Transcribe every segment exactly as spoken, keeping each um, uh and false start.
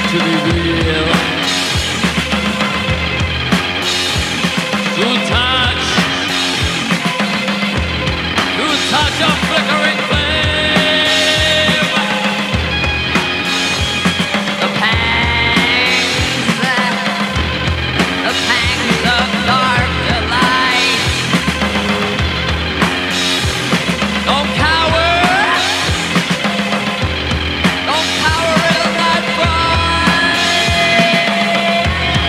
to be real. To touch, to touch a flickering flame. The pangs, the pangs of dark delight. Don't cower, don't cower in that fight.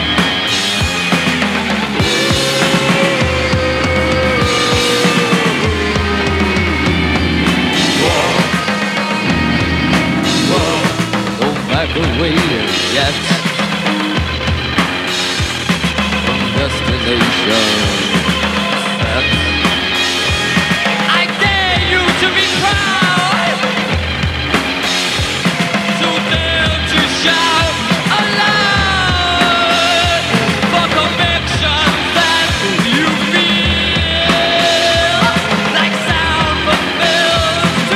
Don't back away yet from destination set. I dare you to be proud, to dare to shout aloud for convictions that you feel like sound fulfills to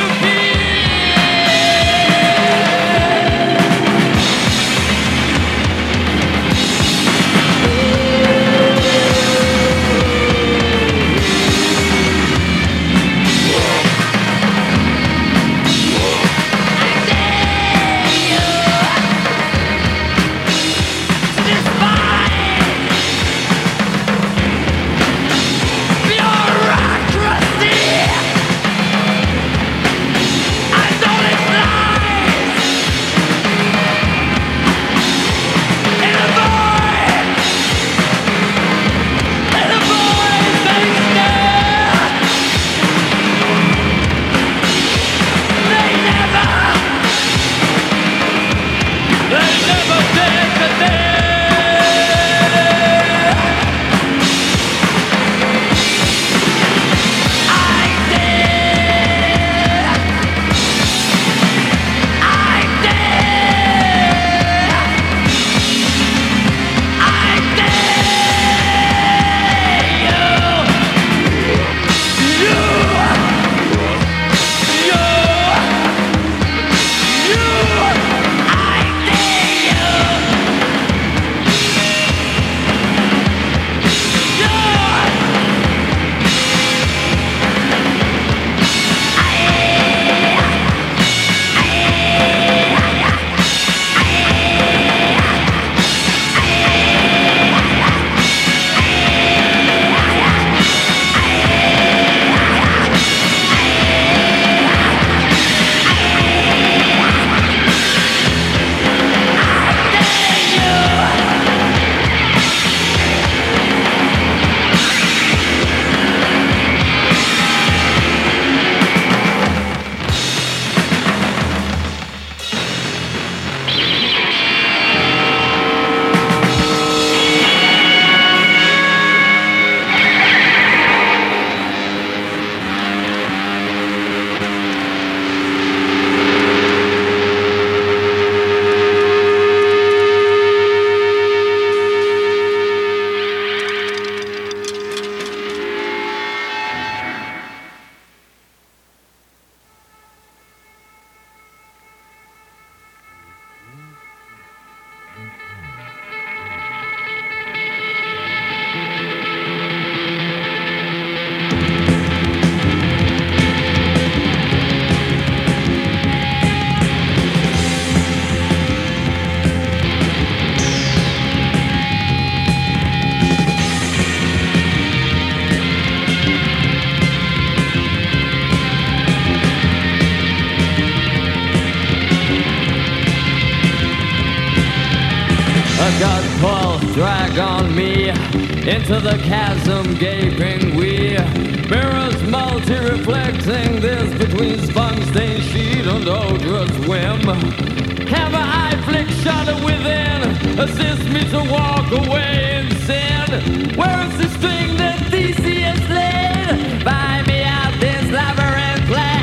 drag on me into the chasm gaping we mirrors multi-reflecting this between spun-stained sheet and odorous whim. Camera eye flick shudder within, assist me to walk away in sin. Where is the string that Theseus laid? Find me out this labyrinth place.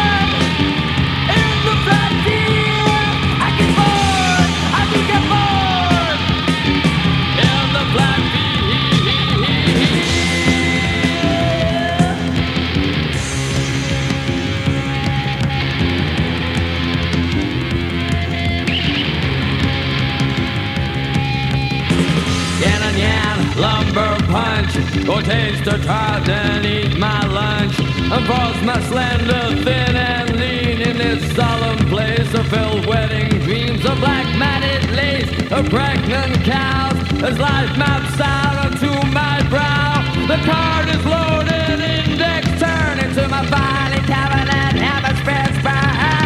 I can fall. lumber punch. Go taste the trout and eat my lunch. And force my slender, thin and lean in this solemn place of filled wedding dreams of black matted lace of pregnant cows as life maps out onto my brow. The card is loaded, index turn into my filing cabinet, hammer spreads by.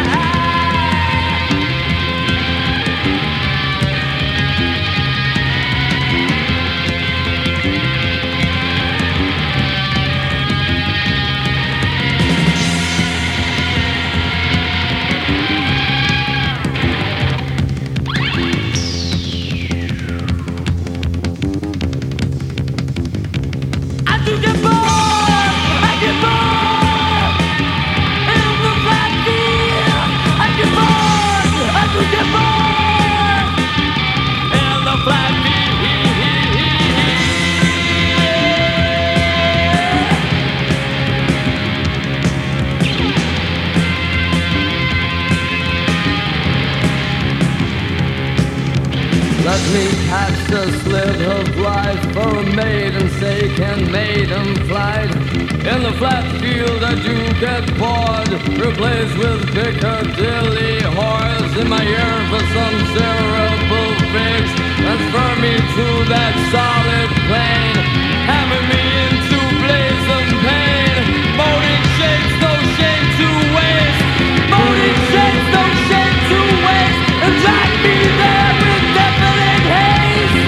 Let me catch the slit of life for a maiden's sake and maiden flight. In the flat field I do get bored, replaced with Piccadilly horse in my ear for some cerebral fix. Transfer me to that solid plane, hammer me into blazing pain. Moaning shakes, no shame to waste. Moaning shakes, no shame to waste. And drag me there with definite haste.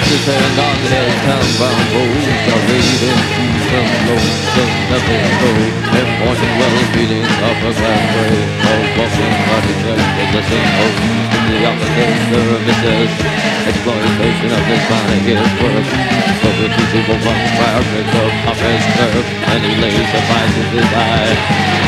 to turn on his town-bound road, the raven some lonesome nothing cold, and morning well beating up a grand way, all walking by the church in the same old, the opposite services, exploitation of this body is work, but with these evil ones fire breaks up off his curve, and he lays the vices his eye.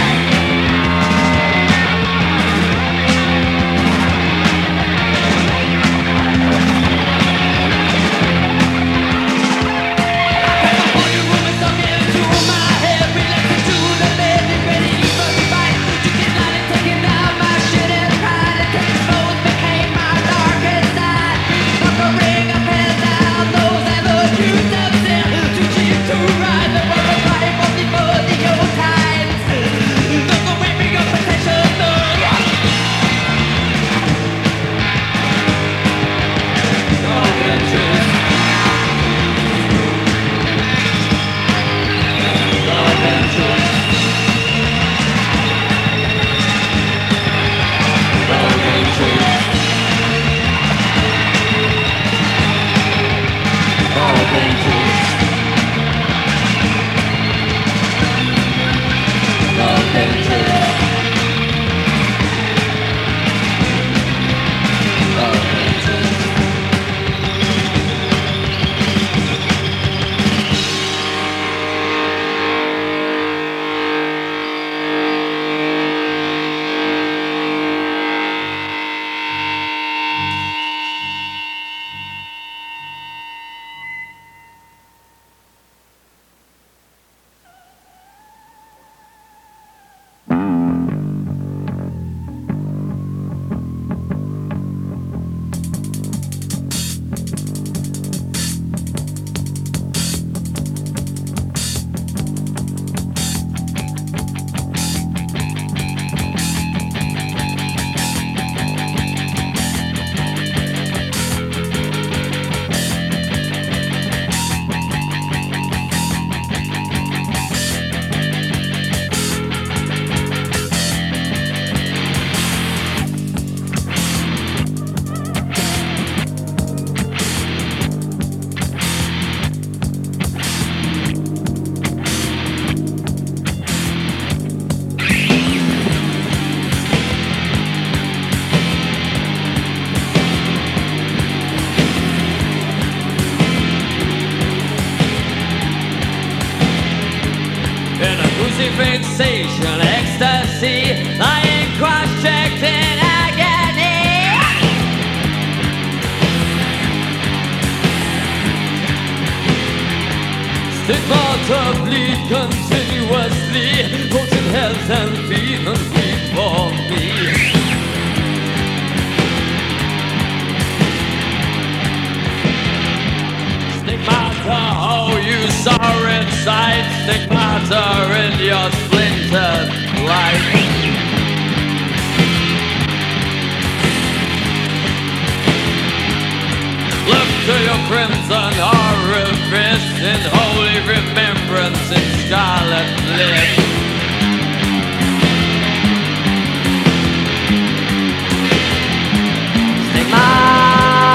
Fixation, ecstasy, lying cross-checked in agony. Stigmata bleed continuously, potent health and feeling weak for me. Stigmata, how you saw inside, stigmata in your splintered life. Look to your crimson orifice in holy remembrance in scarlet lips. Stigmata.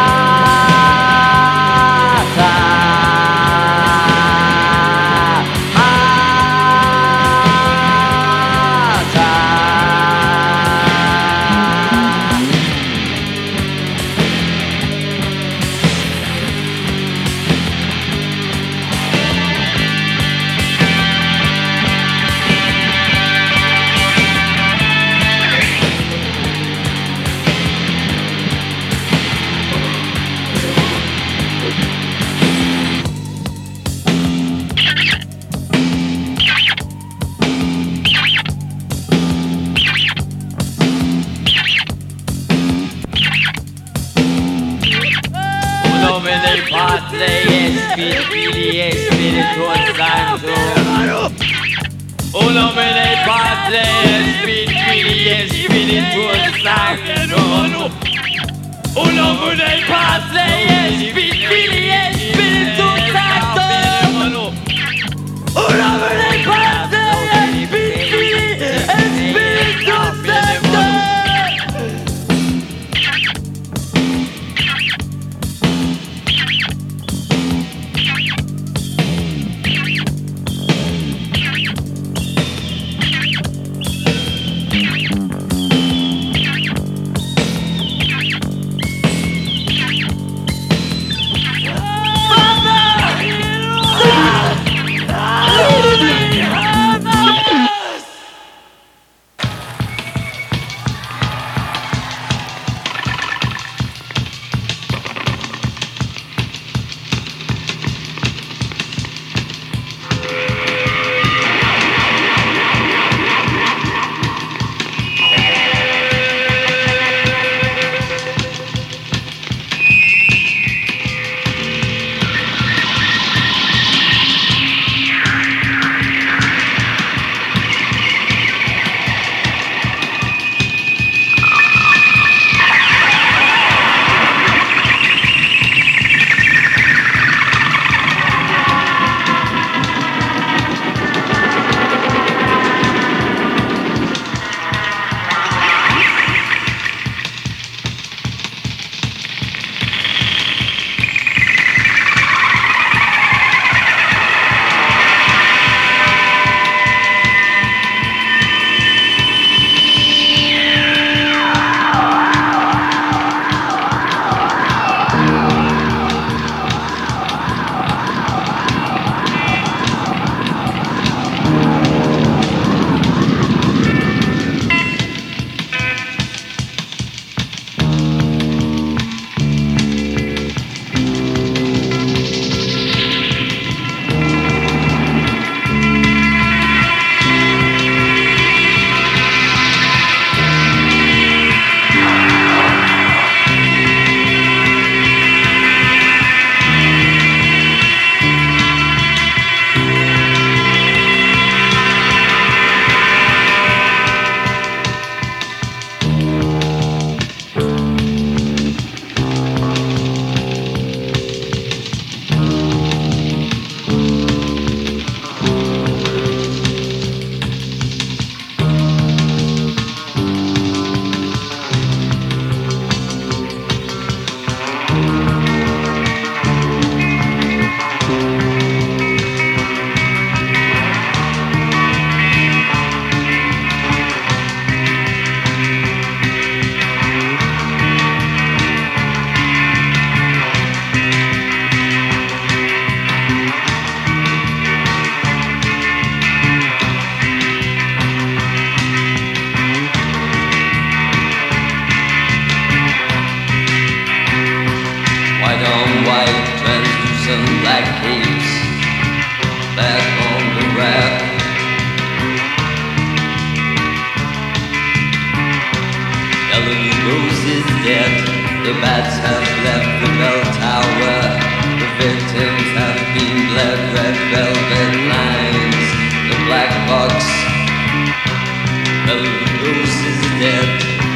Uno me padre, spiriti, spiritus sanctum. Uno me padre, spiriti, spiritus sanctum. Uno me padre, spiriti, spiritus sanctum. black capes back on the raft. Eleanor Rose is dead. The bats have left the bell tower. The victims have been bled. Red velvet lines, the black box. Eleanor Rose is dead.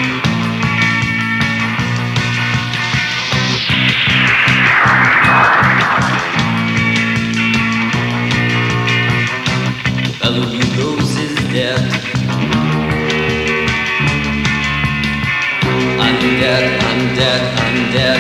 Eleanor Rose is dead. I'm dead, I'm dead, I'm dead.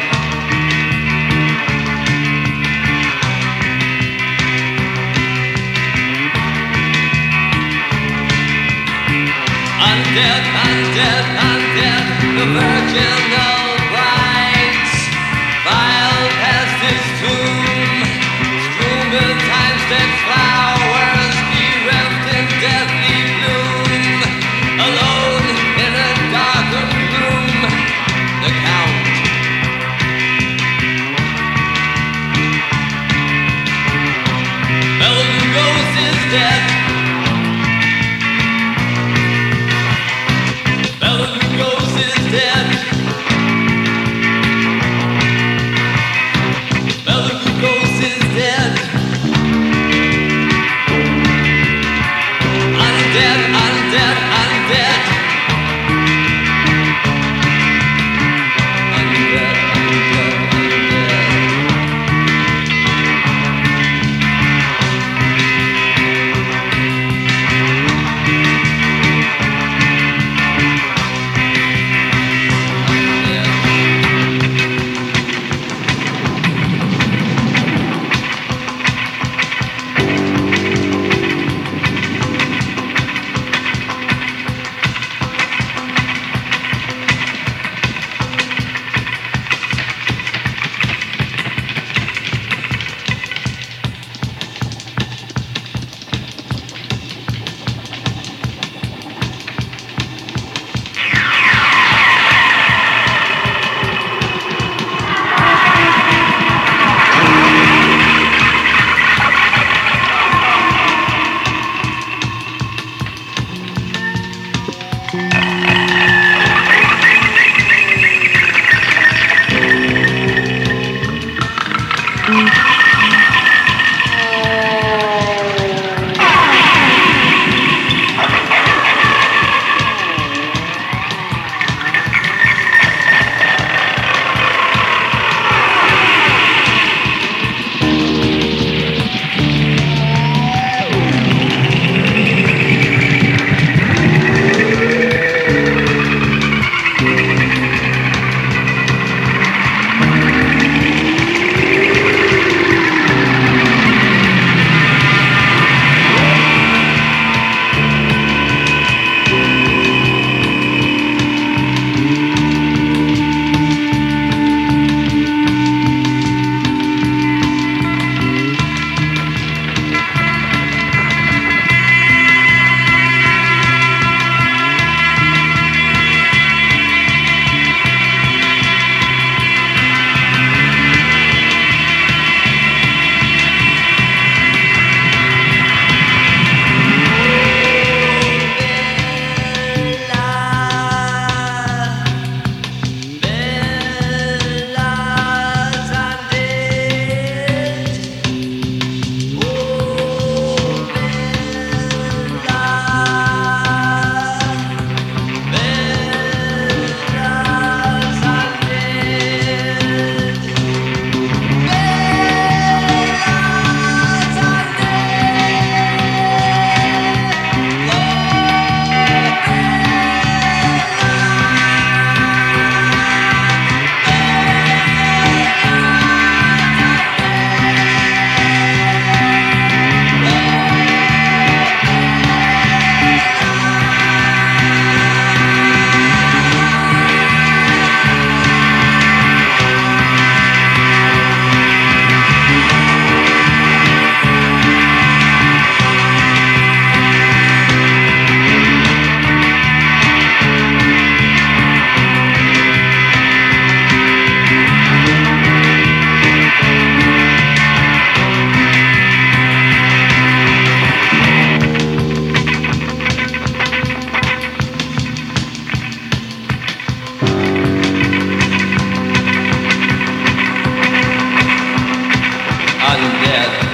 I'm dead, I'm dead, I'm dead. The virginal brides file past his tomb, strewn with time-stained flowers, bereft in deathly bloom, alone in a darkened room. The Count, Eleanor Rose is dead. Eleanor Rose is dead. Eleanor Rose is dead. I'm dead, I'm dead, I'm dead. I'm dead, I'm dead, I'm dead. undead.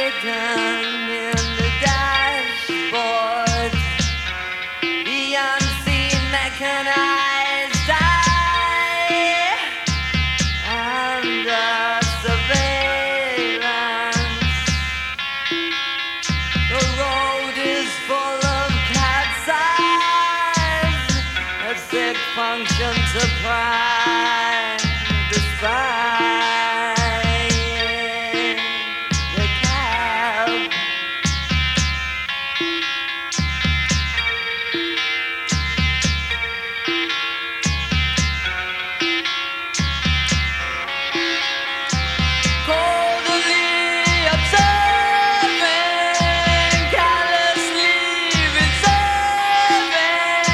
written in the dashboard. The unseen mechanized eye under surveillance. The road is full of cat's eyes, a sick function to pride the spy. The cab. Coldly observing, callously reserving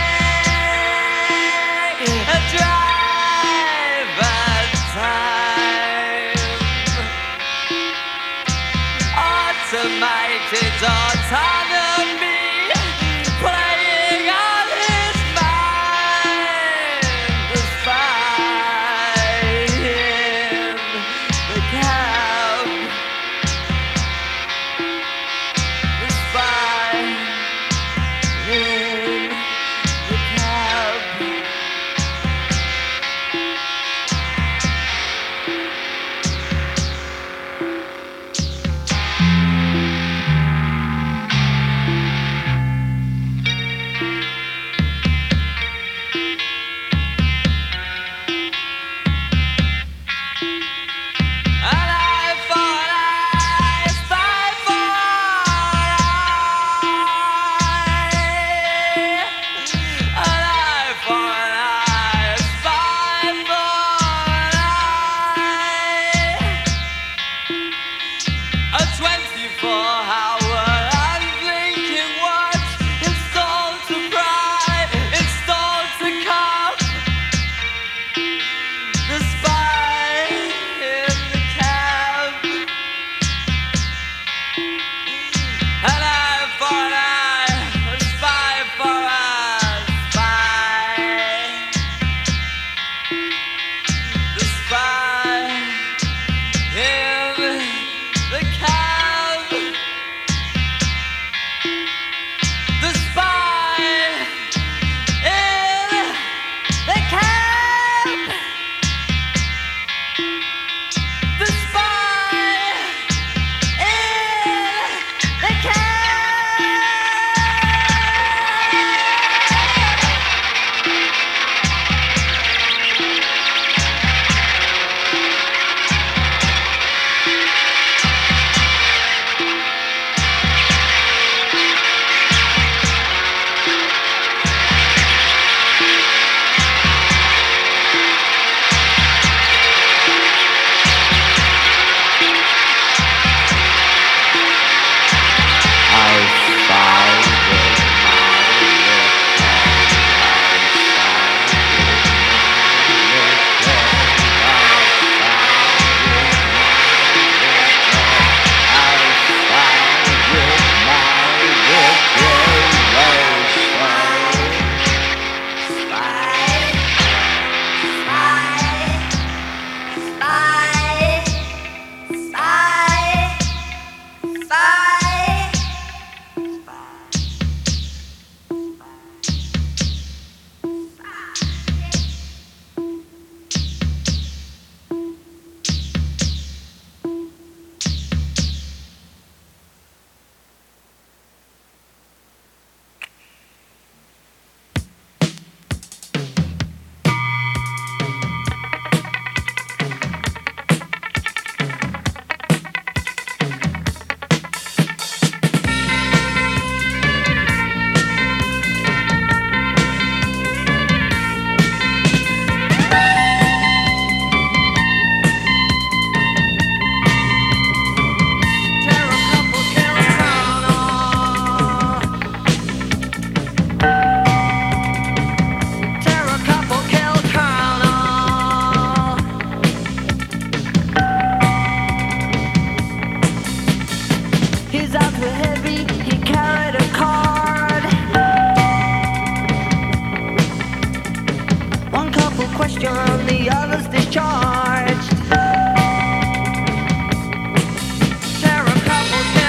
a drive at time. Automated autonomy playing on his mind. The spy in the cab. The spy in the cab. An eye for an eye, spy for an eye. An eye for an eye, spy for an eye. A twenty-four hour unblinking watch, installed to pry, installed to cop. The spy in the cab. An eye for an eye, a spy for a spy. The spy in the cab. The spy in the cab. The spy in the cab. question, the others discharged. Share a couple.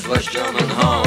West German home.